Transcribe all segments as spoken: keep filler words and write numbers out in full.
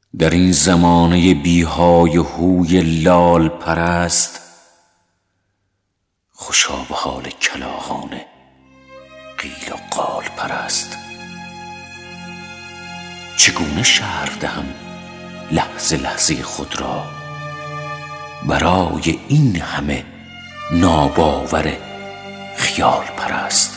در این زمانه بیهای هوی لال پرست، خوشا به حال کلاغان قیل و قال پرست. چگونه شرح دهم لحظه لحظه خود را برای این همه ناباور خیال پرست؟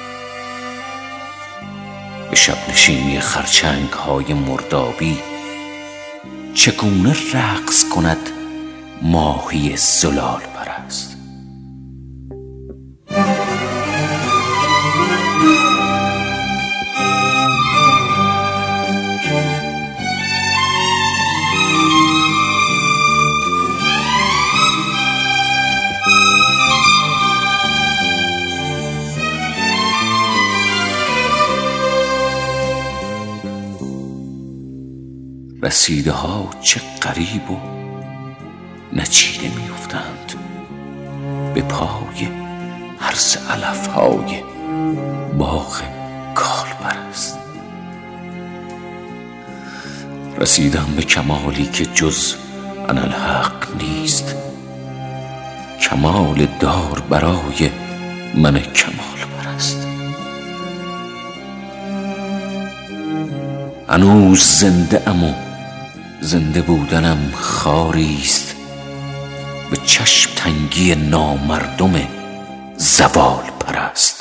به شب نشینی خرچنگ های مردابی چگونه رقص کند ماهی زلال پرست؟ رسیده ها چه غریب و نچیده می افتند به پای هرس علف های باغ کال پرست. رسیدم به کمالی که جز انالحق نیست، کمال دار برای من کمال پرست. هنوز زنده ام و زنده بودنم خاریست به چشم تنگی نامردم زوال پرست.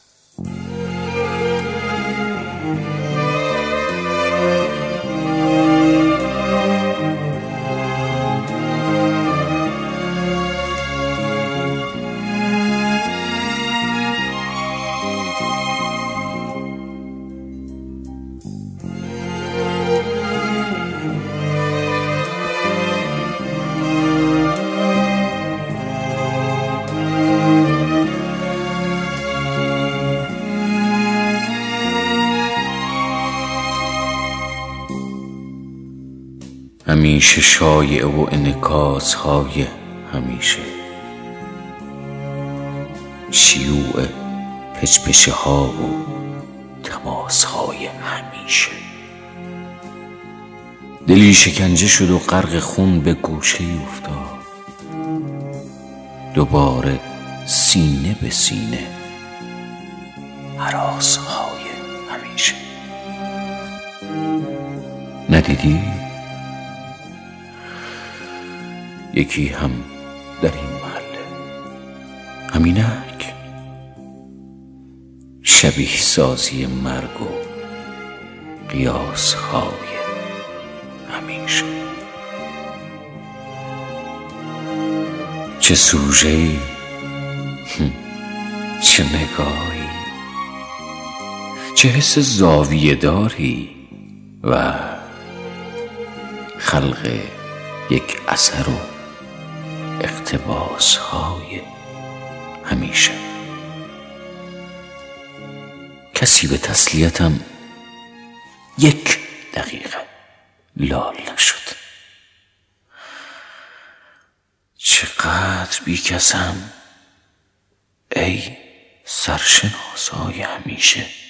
همیشه شایعه و انعکاس های همیشه، شیوع پچپچه ها و تماس های همیشه. دلی شکنجه شد و غرق خون به گوشه افتاد، دوباره سینه به سینه هراس های همیشه. ندیدی؟ یکی هم در این محله، همینک، شبیه سازی مرگ و قیاس های همیشه. چه سوژه‌ای، چه نگاهی، چه حس زاویه داری و خلق یک اثر و اقتباس های همیشه. کسی به تسلیتم یک دقیقه لال نشد. چقدر بیکسم ای سرشناسای همیشه.